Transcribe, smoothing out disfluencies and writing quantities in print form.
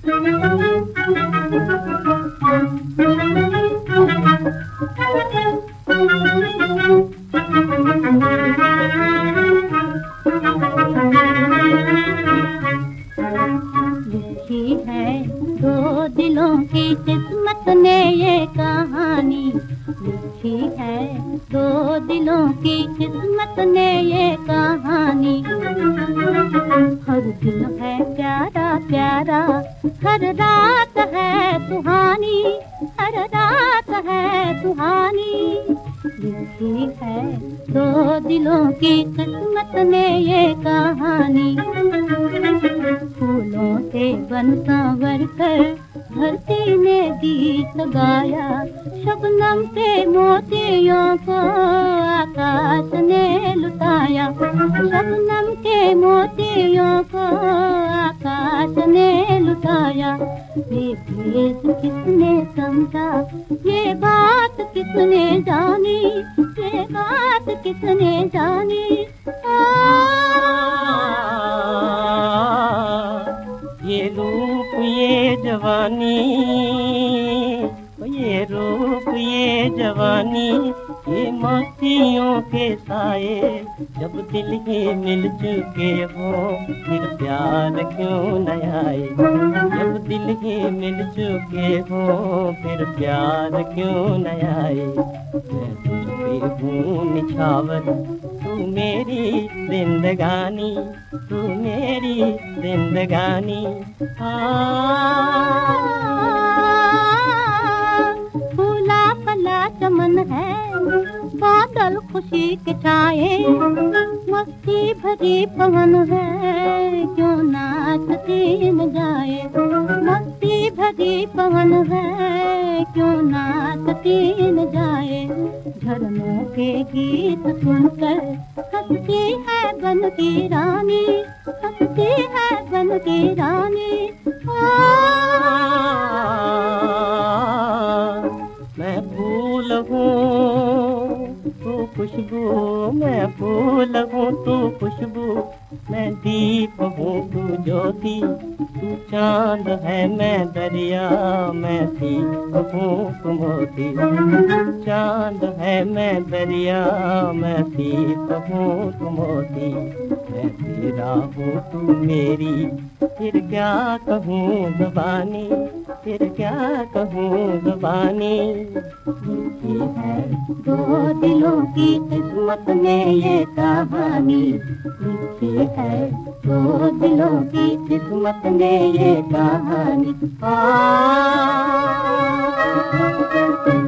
लिखी है दो दिलों की किस्मत ने ये कहानी, लिखी है दो दिलों की किस्मत ने ये कहानी। हर दिन है प्यारा प्यारा, हर रात है सुहानी, हर रात है सुहानी। लिखी है दो दिलों की किस्मत ने ये कहानी। फूलों से बन संवर कर धरती ने गीत गाया, शबनम के मोतियों को आकाश ने लुटाया, शबनम के मोतियों को आकाश ने लुटाया। ये भेद किसने समझा, ये बात किसने जानी, ये बात किसने जानी। ये रूप ये जवानी, ये रूप ये जवानी, ये मस्तियों के साए। जब दिल ही मिल चुके हो फिर प्यार क्यों न आए, जब दिल ही मिल चुके हो फिर प्यार क्यों न आए। मैं तुझ पे हूँ निछावर, तू मेरी जिंदगानी, तू मेरी जिंदगानी। फूला फला चमन है, बादल खुशी के छाए, मस्ती भरी पवन है, क्यों नाचती न जाए, मस्ती भरी पवन है, क्यों नाचती न जाए। झरनों के गीत सुनकर हंसती है बन की रानी, हंसती है बन की रानी। मैं फूल हूँ तू खुशबू, मैं फूल हूँ तू खुशबू, मैं दीप हूँ तू ज्योति, तू चांद है मैं दरिया, मैं दीप हूँ तू मोती। चांद है मैं दरिया, मैं दीप हूँ तू मोती। मैं तेरा हूँ तू मेरी, फिर क्या कहूँ ज़बानी, फिर क्या कहूँ ज़बानी। लिखी है दो दिलों की किस्मत में ये कहानी, लिखी है दो दिलों की किस्मत में ये कहानी।